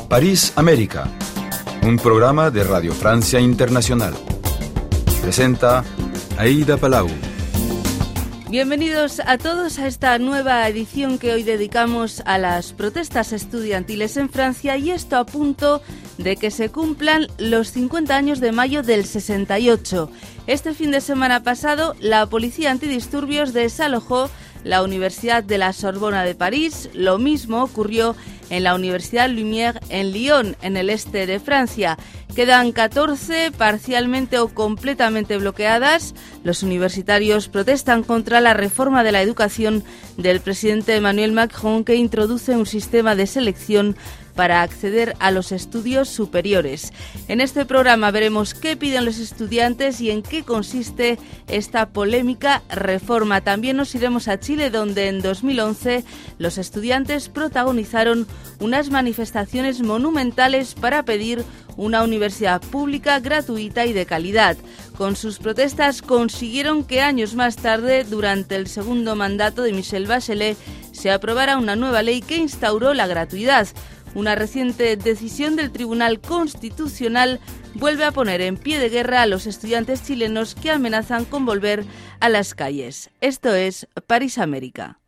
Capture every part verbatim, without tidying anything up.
París, América, un programa de Radio Francia Internacional. Presenta Aida Palau. Bienvenidos a todos a esta nueva edición que hoy dedicamos a las protestas estudiantiles en Francia, y esto a punto de que se cumplan los cincuenta años de mayo del sesenta y ocho. Este fin de semana pasado, la policía antidisturbios desalojó la Universidad de la Sorbona de París. Lo mismo ocurrió en la Universidad Lumière en Lyon, en el este de Francia. Quedan catorce parcialmente o completamente bloqueadas. Los universitarios protestan contra la reforma de la educación del presidente Emmanuel Macron, que introduce un sistema de selección para acceder a los estudios superiores. En este programa veremos qué piden los estudiantes y en qué consiste esta polémica reforma. También nos iremos a Chile, donde en dos mil once los estudiantes protagonizaron unas manifestaciones monumentales para pedir una universidad pública, gratuita y de calidad. Con sus protestas consiguieron que años más tarde, durante el segundo mandato de Michelle Bachelet, se aprobara una nueva ley que instauró la gratuidad. Una reciente decisión del Tribunal Constitucional vuelve a poner en pie de guerra a los estudiantes chilenos, que amenazan con volver a las calles. Esto es París, América.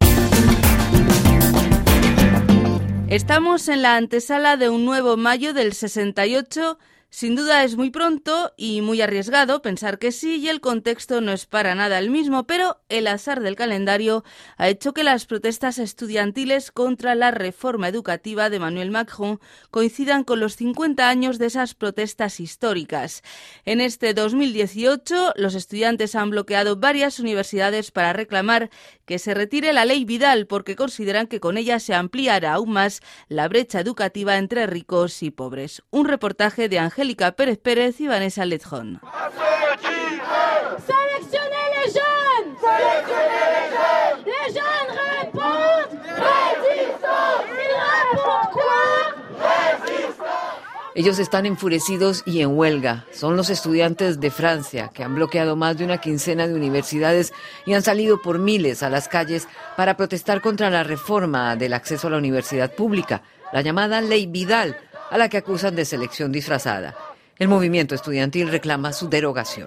Estamos en la antesala de un nuevo mayo del sesenta y ocho. Sin duda es muy pronto y muy arriesgado pensar que sí, y el contexto no es para nada el mismo, pero el azar del calendario ha hecho que las protestas estudiantiles contra la reforma educativa de Emmanuel Macron coincidan con los cincuenta años de esas protestas históricas. En este dos mil dieciocho, los estudiantes han bloqueado varias universidades para reclamar que se retire la ley Vidal, porque consideran que con ella se ampliará aún más la brecha educativa entre ricos y pobres. Un reportaje de Angélica Pérez Pérez y Vanessa Ledron. Sélectionnez les jeunes! Sélectionnez les jeunes! Les jeunes répondent résistance! Ils répondent quoi? Résistance! Ellos están enfurecidos y en huelga. Son los estudiantes de Francia, que han bloqueado más de una quincena de universidades y han salido por miles a las calles para protestar contra la reforma del acceso a la universidad pública, la llamada Ley Vidal, a la que acusan de selección disfrazada. El movimiento estudiantil reclama su derogación.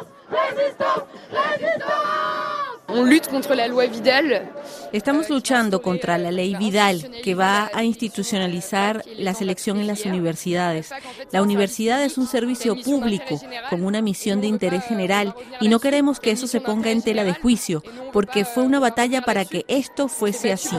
Estamos luchando contra la ley Vidal, que va a institucionalizar la selección en las universidades. La universidad es un servicio público con una misión de interés general, y no queremos que eso se ponga en tela de juicio, porque fue una batalla para que esto fuese así.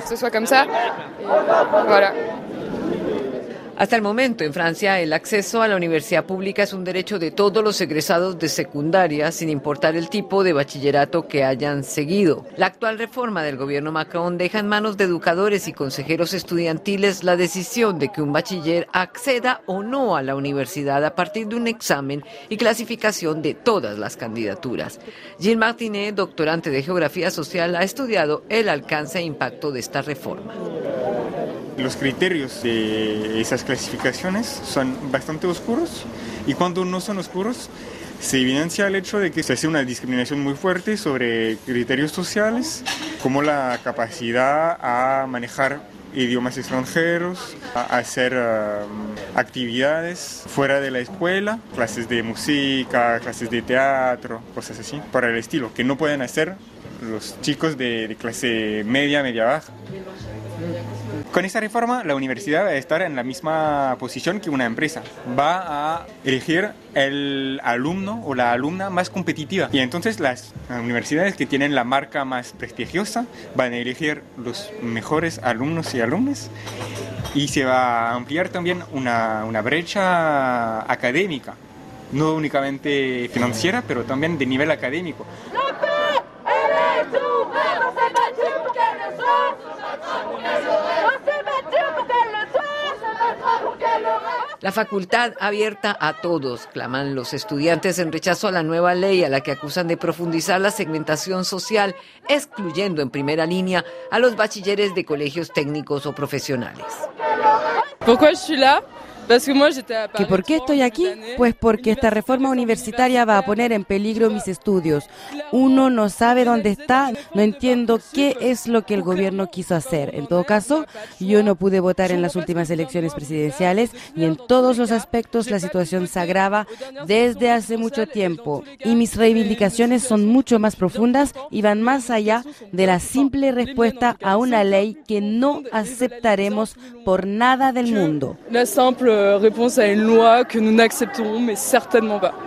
Hasta el momento, en Francia, el acceso a la universidad pública es un derecho de todos los egresados de secundaria, sin importar el tipo de bachillerato que hayan seguido. La actual reforma del gobierno Macron deja en manos de educadores y consejeros estudiantiles la decisión de que un bachiller acceda o no a la universidad a partir de un examen y clasificación de todas las candidaturas. Gilles Martinet, doctorante de Geografía Social, ha estudiado el alcance e impacto de esta reforma. Los criterios de esas clasificaciones son bastante oscuros, y cuando no son oscuros se evidencia el hecho de que se hace una discriminación muy fuerte sobre criterios sociales, como la capacidad a manejar idiomas extranjeros, a hacer uh, actividades fuera de la escuela, clases de música, clases de teatro, cosas así, para el estilo, que no pueden hacer los chicos de, de clase media, media baja. Con esta reforma, la universidad va a estar en la misma posición que una empresa. Va a elegir el alumno o la alumna más competitiva. Y entonces las universidades que tienen la marca más prestigiosa van a elegir los mejores alumnos y alumnas. Y se va a ampliar también una, una brecha académica, no únicamente financiera, pero también de nivel académico. La facultad abierta a todos, claman los estudiantes en rechazo a la nueva ley, a la que acusan de profundizar la segmentación social, excluyendo en primera línea a los bachilleres de colegios técnicos o profesionales. ¿Por qué estoy aquí? ¿Que por qué estoy aquí? Pues porque esta reforma universitaria va a poner en peligro mis estudios. Uno no sabe dónde está, no entiendo qué es lo que el gobierno quiso hacer. En todo caso, yo no pude votar en las últimas elecciones presidenciales y en todos los aspectos la situación se agrava desde hace mucho tiempo. Y mis reivindicaciones son mucho más profundas y van más allá de la simple respuesta a una ley que no aceptaremos por nada del mundo. La simple réponse à une loi que nous n'accepterons mais certainement pas.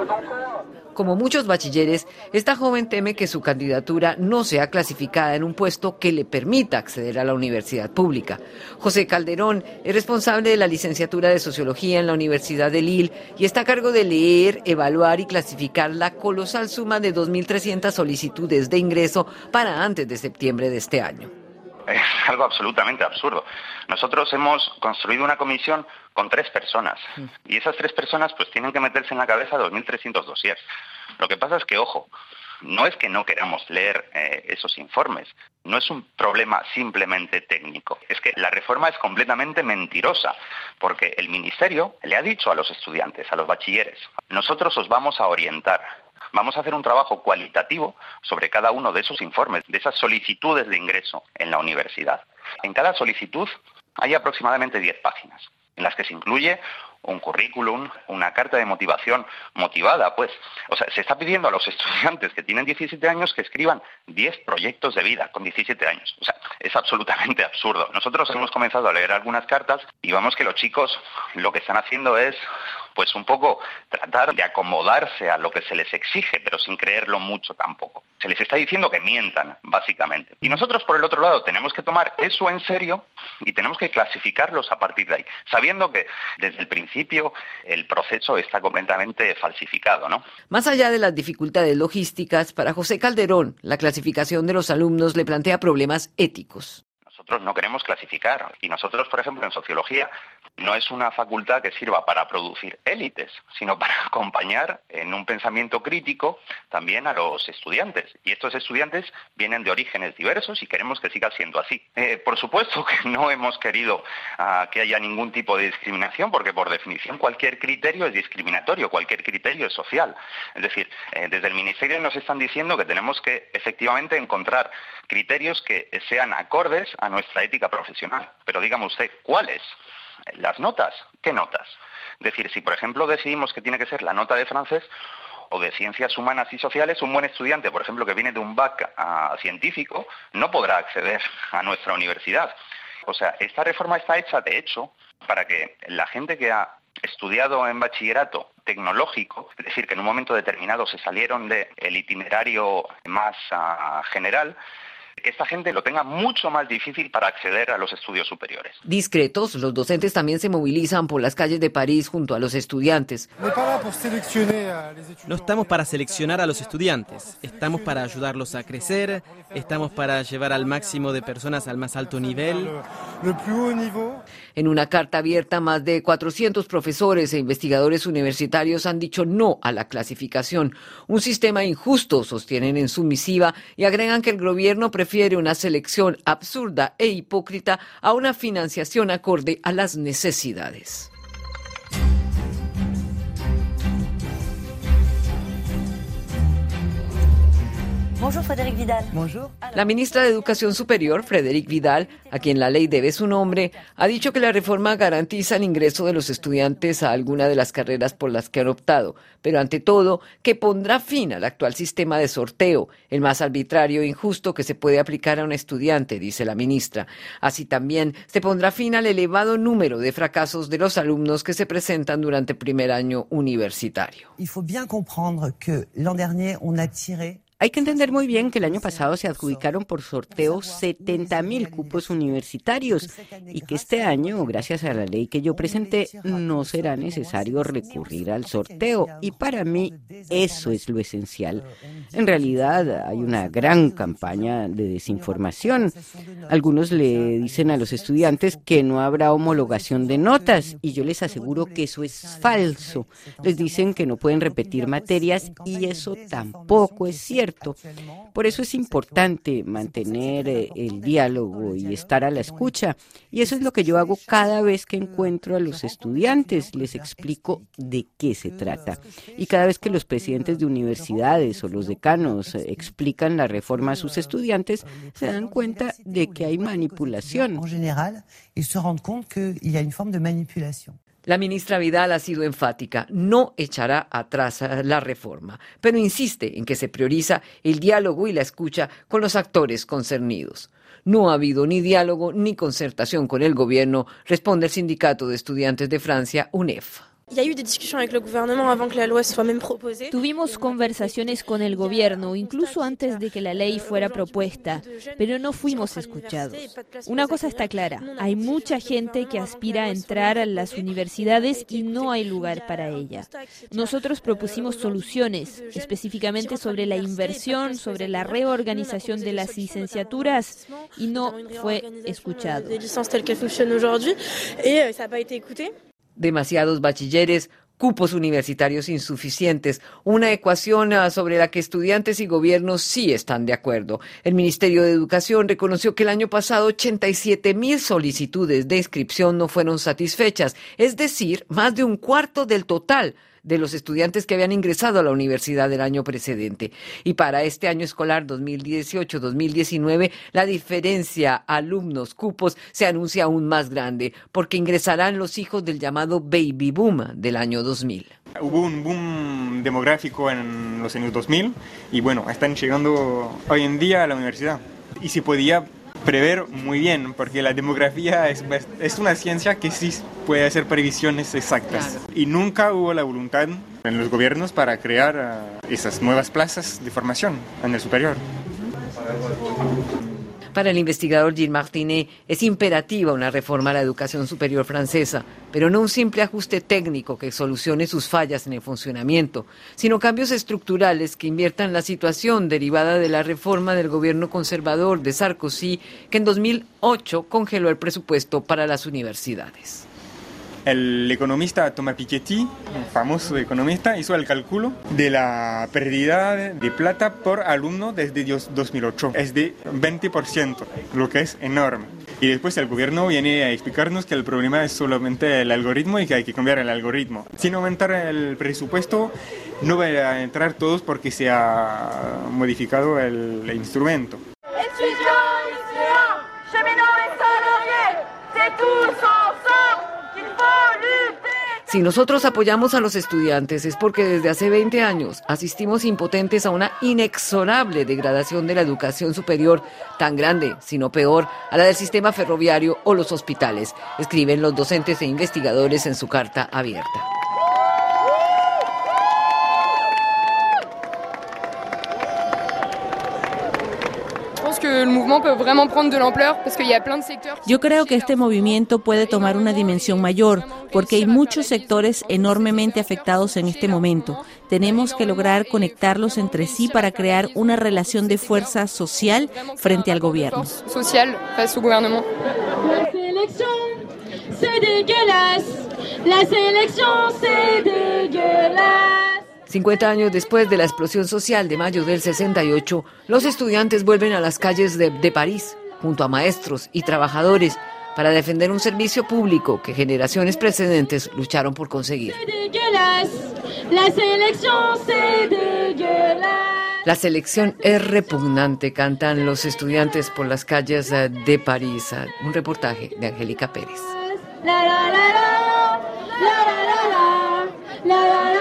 Como muchos bachilleres, esta joven teme que su candidatura no sea clasificada en un puesto que le permita acceder a la universidad pública. José Calderón es responsable de la licenciatura de Sociología en la Universidad de Lille y está a cargo de leer, evaluar y clasificar la colosal suma de dos mil trescientas solicitudes de ingreso para antes de septiembre de este año. Es algo absolutamente absurdo. Nosotros hemos construido una comisión con tres personas y esas tres personas pues tienen que meterse en la cabeza dos mil trescientos dossiers. Lo que pasa es que, ojo, no es que no queramos leer eh, esos informes, no es un problema simplemente técnico, es que la reforma es completamente mentirosa, porque el Ministerio le ha dicho a los estudiantes, a los bachilleres, nosotros os vamos a orientar. Vamos a hacer un trabajo cualitativo sobre cada uno de esos informes, de esas solicitudes de ingreso en la universidad. En cada solicitud hay aproximadamente diez páginas, en las que se incluye un currículum, una carta de motivación motivada, pues. O sea, se está pidiendo a los estudiantes que tienen diecisiete años que escriban diez proyectos de vida con diecisiete años. O sea, es absolutamente absurdo. Nosotros hemos comenzado a leer algunas cartas y vemos que los chicos lo que están haciendo es pues un poco tratar de acomodarse a lo que se les exige, pero sin creerlo mucho tampoco. Se les está diciendo que mientan, básicamente. Y nosotros, por el otro lado, tenemos que tomar eso en serio y tenemos que clasificarlos a partir de ahí, sabiendo que desde el principio el proceso está completamente falsificado, ¿no? Más allá de las dificultades logísticas, para José Calderón, la clasificación de los alumnos le plantea problemas éticos. Nosotros no queremos clasificar y nosotros, por ejemplo, en sociología no es una facultad que sirva para producir élites, sino para acompañar en un pensamiento crítico también a los estudiantes. Y estos estudiantes vienen de orígenes diversos y queremos que siga siendo así. Eh, por supuesto que no hemos querido uh, que haya ningún tipo de discriminación, porque por definición cualquier criterio es discriminatorio, cualquier criterio es social. Es decir, eh, desde el Ministerio nos están diciendo que tenemos que efectivamente encontrar criterios que sean acordes a nuestra ética profesional. Pero dígame usted, ¿cuáles? Las notas, ¿qué notas? Es decir, si por ejemplo decidimos que tiene que ser la nota de francés o de ciencias humanas y sociales, un buen estudiante, por ejemplo, que viene de un B A C uh, científico, no podrá acceder a nuestra universidad. O sea, esta reforma está hecha, de hecho, para que la gente que ha estudiado en bachillerato tecnológico, es decir, que en un momento determinado se salieron del itinerario más uh, general, que esta gente lo tenga mucho más difícil para acceder a los estudios superiores. Discretos, los docentes también se movilizan por las calles de París junto a los estudiantes. No estamos para seleccionar a los estudiantes, estamos para ayudarlos a crecer, estamos para llevar al máximo de personas al más alto nivel. En una carta abierta, más de cuatrocientos profesores e investigadores universitarios han dicho no a la clasificación. Un sistema injusto, sostienen en su misiva, y agregan que el gobierno prefiere una selección absurda e hipócrita a una financiación acorde a las necesidades. Bonjour, Frédérique Vidal. Bonjour. La ministra de Educación Superior, Frédérique Vidal, a quien la ley debe su nombre, ha dicho que la reforma garantiza el ingreso de los estudiantes a alguna de las carreras por las que han optado, pero ante todo, que pondrá fin al actual sistema de sorteo, el más arbitrario e injusto que se puede aplicar a un estudiante, dice la ministra. Así también se pondrá fin al elevado número de fracasos de los alumnos que se presentan durante el primer año universitario. Il faut bien comprendre que l'an dernier on a tiré. Hay que entender muy bien que el año pasado se adjudicaron por sorteo setenta mil cupos universitarios y que este año, gracias a la ley que yo presenté, no será necesario recurrir al sorteo. Y para mí eso es lo esencial. En realidad hay una gran campaña de desinformación. Algunos le dicen a los estudiantes que no habrá homologación de notas y yo les aseguro que eso es falso. Les dicen que no pueden repetir materias y eso tampoco es cierto. abierto. Por eso es importante mantener eh, el diálogo y estar a la escucha. Y eso es lo que yo hago cada vez que encuentro a los estudiantes. Les explico de qué se trata. Y cada vez que los presidentes de universidades o los decanos eh, explican la reforma a sus estudiantes, se dan cuenta de que hay manipulación. La ministra Vidal ha sido enfática, no echará atrás la reforma, pero insiste en que se prioriza el diálogo y la escucha con los actores concernidos. No ha habido ni diálogo ni concertación con el gobierno, responde el Sindicato de Estudiantes de Francia, U N E F. Tuvimos conversaciones con el gobierno, incluso antes de que la ley fuera propuesta, pero no fuimos escuchados. Una cosa está clara, hay mucha gente que aspira a entrar a las universidades y no hay lugar para ella. Nosotros propusimos soluciones, específicamente sobre la inversión, sobre la reorganización de las licenciaturas, y no fue escuchado. Demasiados bachilleres, cupos universitarios insuficientes, una ecuación sobre la que estudiantes y gobiernos sí están de acuerdo. El Ministerio de Educación reconoció que el año pasado ochenta y siete mil solicitudes de inscripción no fueron satisfechas, es decir, más de un cuarto del total de los estudiantes que habían ingresado a la universidad del año precedente. Y para este año escolar dos mil dieciocho dos mil diecinueve, la diferencia alumnos-cupos se anuncia aún más grande, porque ingresarán los hijos del llamado baby boom del año dos mil. Hubo un boom demográfico en los años dos mil y bueno, están llegando hoy en día a la universidad. Y se podía prever muy bien, porque la demografía es, es una ciencia que sí puede hacer previsiones exactas. Claro. Y nunca hubo la voluntad en los gobiernos para crear uh, esas nuevas plazas de formación en el superior. Para el investigador Gilles Martinet, es imperativa una reforma a la educación superior francesa, pero no un simple ajuste técnico que solucione sus fallas en el funcionamiento, sino cambios estructurales que inviertan la situación derivada de la reforma del gobierno conservador de Sarkozy, que en dos mil ocho congeló el presupuesto para las universidades. El economista Thomas Piketty, un famoso economista, hizo el cálculo de la pérdida de plata por alumno desde dos mil ocho. Es de veinte por ciento, lo que es enorme. Y después el gobierno viene a explicarnos que el problema es solamente el algoritmo y que hay que cambiar el algoritmo. Sin aumentar el presupuesto, no va a entrar todos porque se ha modificado el instrumento. Si nosotros apoyamos a los estudiantes es porque desde hace veinte años asistimos impotentes a una inexorable degradación de la educación superior, tan grande, si no peor, a la del sistema ferroviario o los hospitales, escriben los docentes e investigadores en su carta abierta. Yo creo que este movimiento puede tomar una dimensión mayor, porque hay muchos sectores enormemente afectados en este momento. Tenemos que lograr conectarlos entre sí para crear una relación de fuerza social frente al gobierno. La selección, c'est dégueulasse. La selección, c'est dégueulasse. cincuenta años después de la explosión social de mayo del sesenta y ocho, los estudiantes vuelven a las calles de, de París, junto a maestros y trabajadores, para defender un servicio público que generaciones precedentes lucharon por conseguir. La selección, c'est dégueulasse. La selección es repugnante, cantan los estudiantes por las calles de París. Un reportaje de Angélica Pérez. La, la, la, la, la, la, la, la, la, la, la.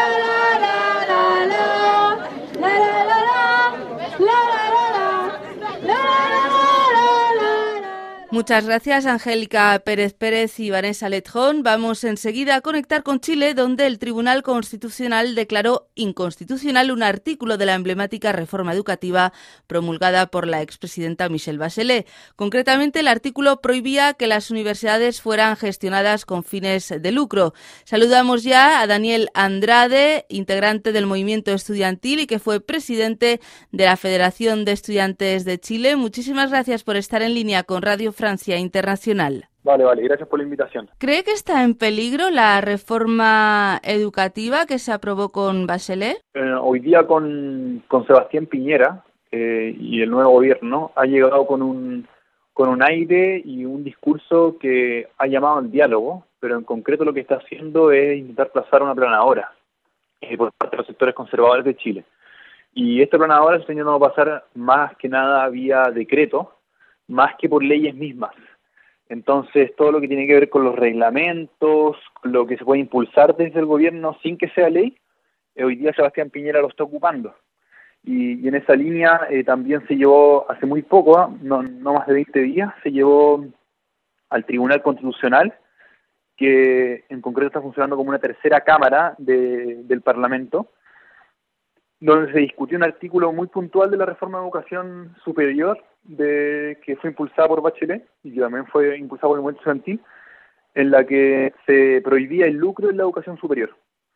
Muchas gracias, Angélica Pérez Pérez y Vanessa Letjón. Vamos enseguida a conectar con Chile, donde el Tribunal Constitucional declaró inconstitucional un artículo de la emblemática reforma educativa promulgada por la expresidenta Michelle Bachelet. Concretamente, el artículo prohibía que las universidades fueran gestionadas con fines de lucro. Saludamos ya a Daniel Andrade, integrante del movimiento estudiantil y que fue presidente de la Federación de Estudiantes de Chile. Muchísimas gracias por estar en línea con Radio Francia Internacional. Vale, vale, gracias por la invitación. ¿Cree que está en peligro la reforma educativa que se aprobó con Bachelet? Eh, hoy día con, con Sebastián Piñera eh, y el nuevo gobierno ha llegado con un, con un aire y un discurso que ha llamado al diálogo, pero en concreto lo que está haciendo es intentar plazar una planadora eh, por parte de los sectores conservadores de Chile. Y esta planadora se está intentando pasar más que nada vía decreto, más que por leyes mismas. Entonces, todo lo que tiene que ver con los reglamentos, con lo que se puede impulsar desde el gobierno sin que sea ley, eh, hoy día Sebastián Piñera lo está ocupando. Y, y en esa línea eh, también se llevó hace muy poco, ¿eh? no, no más de veinte días, se llevó al Tribunal Constitucional, que en concreto está funcionando como una tercera cámara de, del Parlamento, donde se discutió un artículo muy puntual de la reforma de educación superior de que fue impulsada por Bachelet y que también fue impulsada por el movimiento estudiantil, en la que se prohibía el lucro en la educación superior.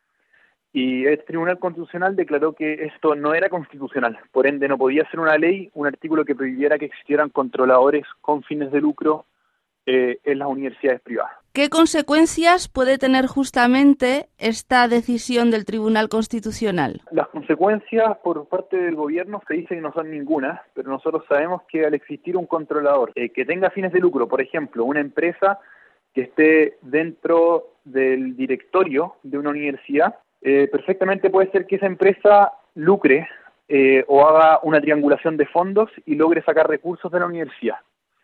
Y el Tribunal Constitucional declaró que esto no era constitucional, por ende no podía ser una ley, un artículo que prohibiera que existieran controladores con fines de lucro eh, en las universidades privadas. ¿Qué consecuencias puede tener justamente esta decisión del Tribunal Constitucional? Las consecuencias por parte del gobierno se dice que no son ninguna, pero nosotros sabemos que al existir un controlador eh, que tenga fines de lucro, por ejemplo, una empresa que esté dentro del directorio de una universidad, eh, perfectamente puede ser que esa empresa lucre eh, o haga una triangulación de fondos y logre sacar recursos de la universidad.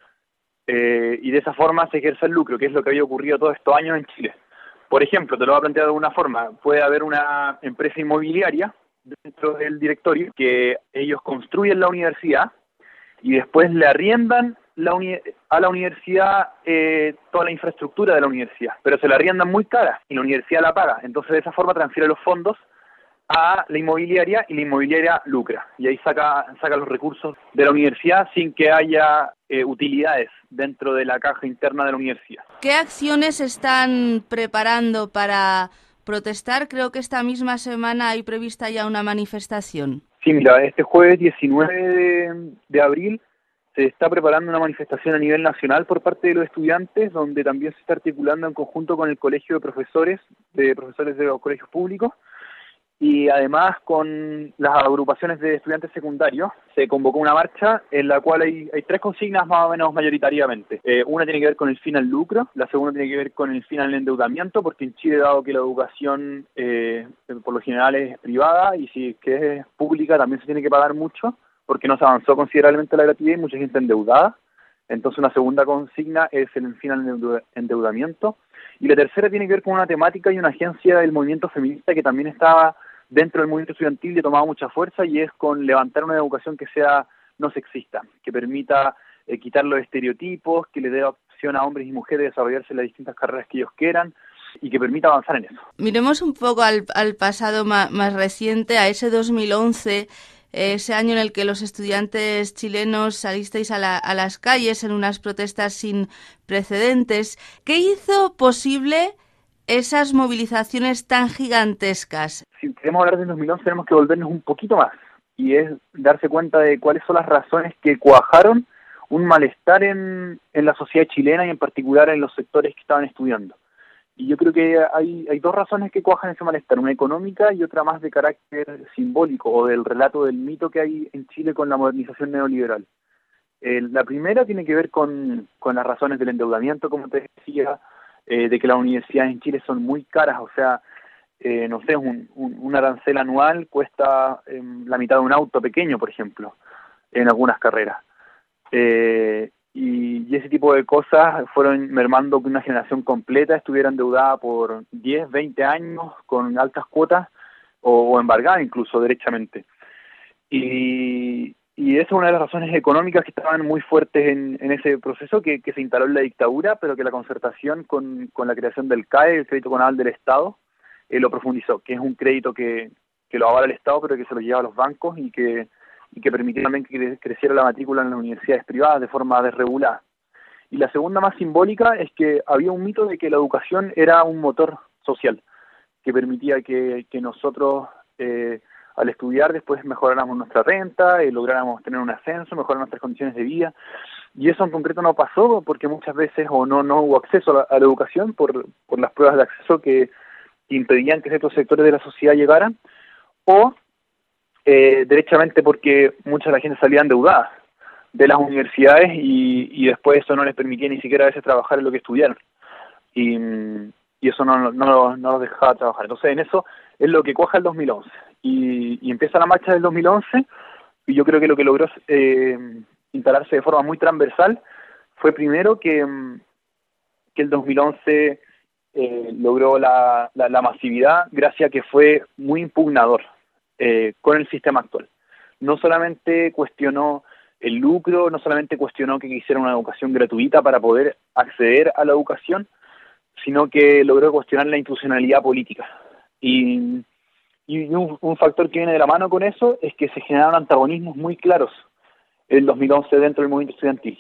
Eh, y de esa forma se ejerce el lucro, que es lo que había ocurrido todos estos años en Chile. Por ejemplo, te lo voy a plantear de alguna forma, puede haber una empresa inmobiliaria dentro del directorio que ellos construyen la universidad y después le arriendan la uni- a la universidad eh, toda la infraestructura de la universidad, pero se la arriendan muy cara y la universidad la paga, entonces de esa forma transfiere los fondos a la inmobiliaria y la inmobiliaria lucra y ahí saca saca los recursos de la universidad sin que haya eh, utilidades dentro de la caja interna de la universidad. ¿Qué acciones están preparando para protestar? Creo que esta misma semana hay prevista ya una manifestación. Sí, mira, este jueves diecinueve de, de abril se está preparando una manifestación a nivel nacional por parte de los estudiantes, donde también se está articulando en conjunto con el Colegio de Profesores, de profesores de los colegios públicos, y además con las agrupaciones de estudiantes secundarios se convocó una marcha en la cual hay, hay tres consignas más o menos mayoritariamente. Eh, una tiene que ver con el fin al lucro, la segunda tiene que ver con el fin al endeudamiento, porque en Chile, dado que la educación eh, por lo general es privada y si es que es pública también se tiene que pagar mucho, porque no se avanzó considerablemente la gratuidad y mucha gente endeudada. Entonces una segunda consigna es el fin al endeudamiento. Y la tercera tiene que ver con una temática y una agencia del movimiento feminista que también estaba dentro del movimiento estudiantil y ha tomado mucha fuerza, y es con levantar una educación que sea no sexista, que permita eh, quitar los estereotipos, que le dé opción a hombres y mujeres de desarrollarse en las distintas carreras que ellos quieran y que permita avanzar en eso. Miremos un poco al, al pasado más, más reciente, a ese dos mil once, ese año en el que los estudiantes chilenos salisteis a, la, a las calles en unas protestas sin precedentes. ¿Qué hizo posible esas movilizaciones tan gigantescas? Si queremos hablar del dos mil once tenemos que volvernos un poquito más, y es darse cuenta de cuáles son las razones que cuajaron un malestar en, en la sociedad chilena y en particular en los sectores que estaban estudiando. Y yo creo que hay, hay dos razones que cuajan ese malestar, una económica y otra más de carácter simbólico o del relato del mito que hay en Chile con la modernización neoliberal. Eh, la primera tiene que ver con, con las razones del endeudamiento, como te decía, eh, de que las universidades en Chile son muy caras, o sea, eh, no sé, un, un, un arancel anual cuesta eh, la mitad de un auto pequeño, por ejemplo, en algunas carreras. Eh, Y, y ese tipo de cosas fueron mermando que una generación completa estuviera endeudada por diez, veinte años con altas cuotas o, o embargada incluso derechamente. Y, y esa es una de las razones económicas que estaban muy fuertes en, en ese proceso que, que se instaló en la dictadura, pero que la concertación con, con la creación del C A E, el crédito conal del Estado, eh, lo profundizó, que es un crédito que, que lo avala el Estado pero que se lo lleva a los bancos y que y que permitió también que creciera la matrícula en las universidades privadas de forma desregulada. Y la segunda, más simbólica, es que había un mito de que la educación era un motor social, que permitía que, que nosotros, eh, al estudiar, después mejoráramos nuestra renta, eh, lográramos tener un ascenso, mejorar nuestras condiciones de vida. Y eso en concreto no pasó porque muchas veces o no, no hubo acceso a la, a la educación por, por las pruebas de acceso que impedían que ciertos sectores de la sociedad llegaran, o eh, derechamente porque mucha de la gente salía endeudada de las universidades y, y después eso no les permitía ni siquiera a veces trabajar en lo que estudiaron. Y, y eso no, no, no los dejaba trabajar. Entonces en eso es lo que cuaja el dos mil once. Y, y empieza la marcha del dos mil once y yo creo que lo que logró eh, instalarse de forma muy transversal fue primero que, que el dos mil once eh, logró la, la, la masividad gracias a que fue muy impugnador eh, con el sistema actual. No solamente cuestionó el lucro, no solamente cuestionó que quisiera una educación gratuita para poder acceder a la educación, sino que logró cuestionar la institucionalidad política. Y, y un, un factor que viene de la mano con eso es que se generaron antagonismos muy claros en el dos mil once dentro del movimiento estudiantil.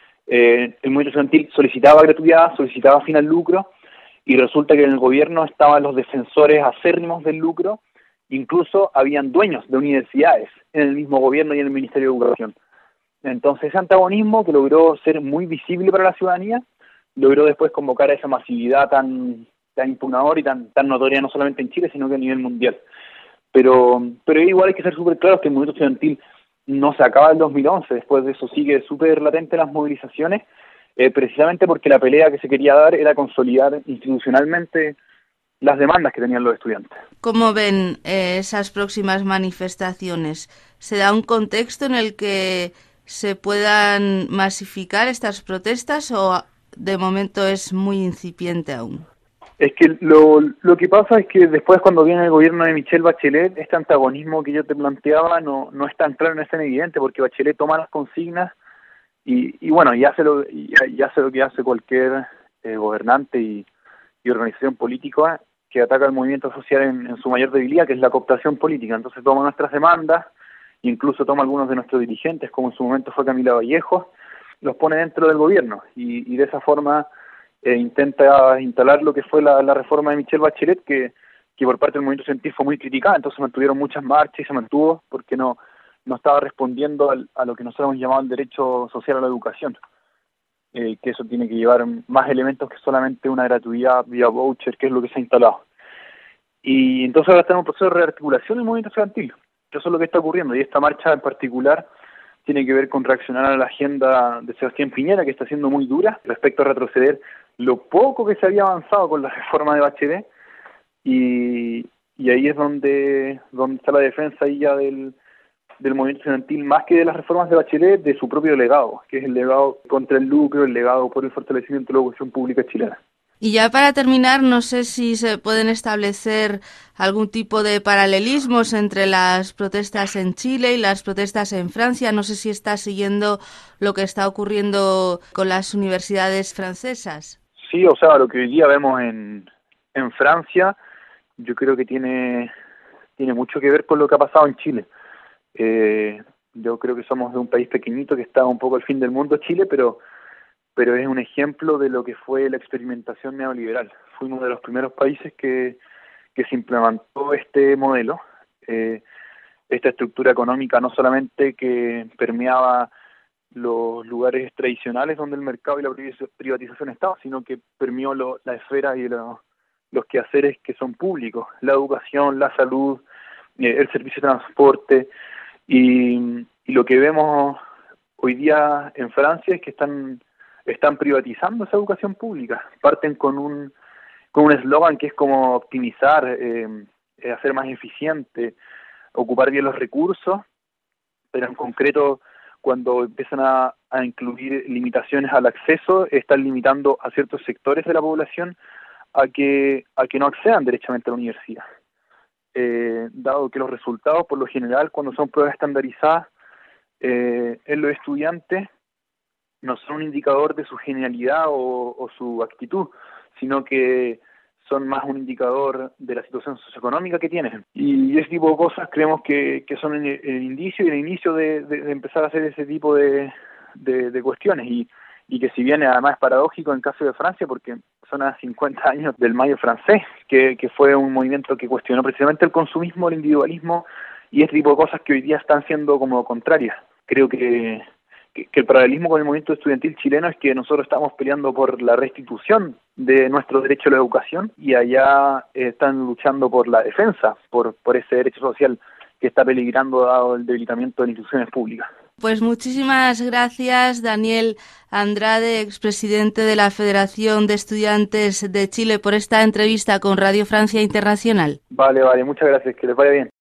Eh, el movimiento estudiantil solicitaba gratuidad, solicitaba fin al lucro, y resulta que en el gobierno estaban los defensores acérrimos del lucro, incluso habían dueños de universidades en el mismo gobierno y en el Ministerio de Educación. Entonces ese antagonismo que logró ser muy visible para la ciudadanía, logró después convocar a esa masividad tan tan impugnadora y tan tan notoria no solamente en Chile, sino que a nivel mundial. Pero pero igual hay que ser súper claros que el movimiento estudiantil no se acaba el dos mil once, después de eso sigue súper latente las movilizaciones, eh, precisamente porque la pelea que se quería dar era consolidar institucionalmente las demandas que tenían los estudiantes. ¿Cómo ven eh, esas próximas manifestaciones? ¿Se da un contexto en el que se puedan masificar estas protestas o de momento es muy incipiente aún? Es que lo, lo que pasa es que después cuando viene el gobierno de Michelle Bachelet, este antagonismo que yo te planteaba no no es tan claro, no es tan evidente, porque Bachelet toma las consignas y, y bueno, y hace lo, y, y hace lo que hace cualquier eh, gobernante y, y organización política que ataca al movimiento social en, en su mayor debilidad, que es la cooptación política. Entonces toma nuestras demandas, incluso toma algunos de nuestros dirigentes, como en su momento fue Camila Vallejo, los pone dentro del gobierno y, y de esa forma eh, intenta instalar lo que fue la, la reforma de Michelle Bachelet, que, que por parte del movimiento estudiantil fue muy criticada. Entonces mantuvieron muchas marchas y se mantuvo porque no, no estaba respondiendo al, a lo que nosotros hemos llamado el derecho social a la educación, eh, que eso tiene que llevar más elementos que solamente una gratuidad vía voucher, que es lo que se ha instalado. Y entonces ahora está en un proceso de rearticulación del movimiento estudiantil. Eso es lo que está ocurriendo, y esta marcha en particular tiene que ver con reaccionar a la agenda de Sebastián Piñera, que está siendo muy dura respecto a retroceder lo poco que se había avanzado con la reforma de Bachelet, y, y ahí es donde donde está la defensa ahí ya del, del movimiento estudiantil, más que de las reformas de Bachelet, de su propio legado, que es el legado contra el lucro, el legado por el fortalecimiento de la educación pública chilena. Y ya para terminar, no sé si se pueden establecer algún tipo de paralelismos entre las protestas en Chile y las protestas en Francia. No sé si está siguiendo lo que está ocurriendo con las universidades francesas. Sí, o sea, lo que hoy día vemos en, en Francia, yo creo que tiene, tiene mucho que ver con lo que ha pasado en Chile. Eh, yo creo que somos de un país pequeñito que está un poco al fin del mundo, Chile, pero... pero es un ejemplo de lo que fue la experimentación neoliberal. Fuimos de los primeros países que, que se implementó este modelo, eh, esta estructura económica no solamente que permeaba los lugares tradicionales donde el mercado y la privatización estaban, sino que permeó lo, la esfera y lo, los quehaceres que son públicos, la educación, la salud, eh, el servicio de transporte, y, y lo que vemos hoy día en Francia es que están están privatizando esa educación pública. Parten con un con un eslogan que es como optimizar, eh, hacer más eficiente, ocupar bien los recursos, pero en concreto cuando empiezan a, a incluir limitaciones al acceso, están limitando a ciertos sectores de la población a que a que no accedan derechamente a la universidad. Eh, dado que los resultados, por lo general, cuando son pruebas estandarizadas eh, en los estudiantes, no son un indicador de su genialidad o, o su actitud, sino que son más un indicador de la situación socioeconómica que tienen. Y ese tipo de cosas creemos que, que son el, el indicio y el inicio de, de, de empezar a hacer ese tipo de, de, de cuestiones. Y, y que si bien además es paradójico en el caso de Francia, porque son a cincuenta años del Mayo francés, que, que fue un movimiento que cuestionó precisamente el consumismo, el individualismo y este tipo de cosas que hoy día están siendo como contrarias. Creo que que, que el paralelismo con el movimiento estudiantil chileno es que nosotros estamos peleando por la restitución de nuestro derecho a la educación y allá eh, están luchando por la defensa, por, por ese derecho social que está peligrando dado el debilitamiento de las instituciones públicas. Pues muchísimas gracias, Daniel Andrade, expresidente de la Federación de Estudiantes de Chile, por esta entrevista con Radio Francia Internacional. Vale, vale, muchas gracias, que les vaya bien.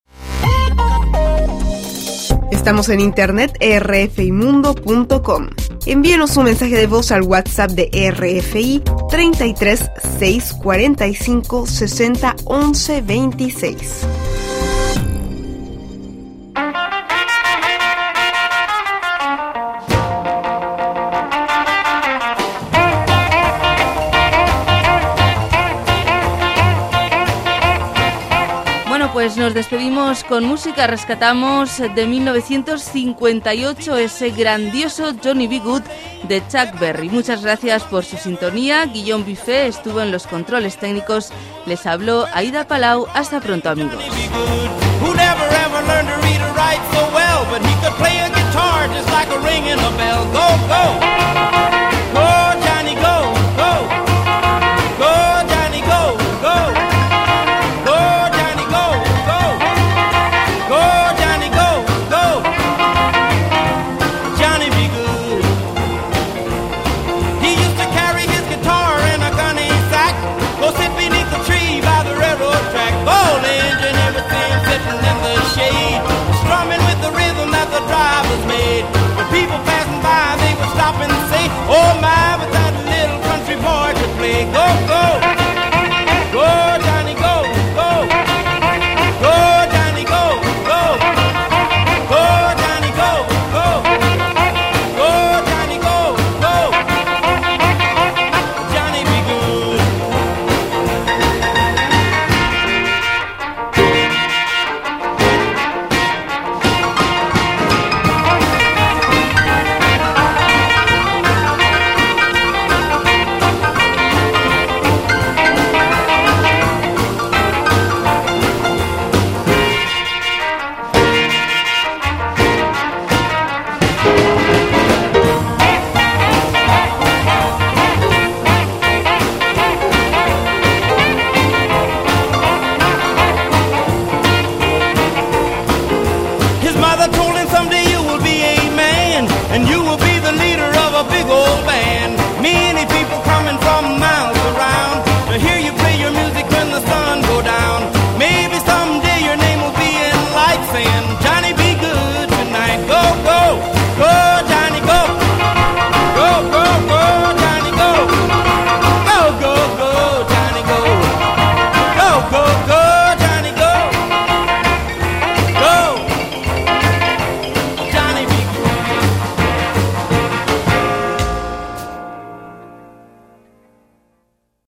Estamos en internet r f i mundo punto com. Envíenos un mensaje de voz al WhatsApp de R F I treinta y tres, seiscientos cuarenta y cinco, sesenta, once, veintiséis. Pues nos despedimos con música, rescatamos de mil novecientos cincuenta y ocho ese grandioso Johnny B. Good de Chuck Berry. Muchas gracias por su sintonía. Guillaume Buffet estuvo en los controles técnicos. Les habló Aida Palau. Hasta pronto, amigos. Who never ever learned to read or write so well, but he could play a guitar just like a ring in a bell. Go, go!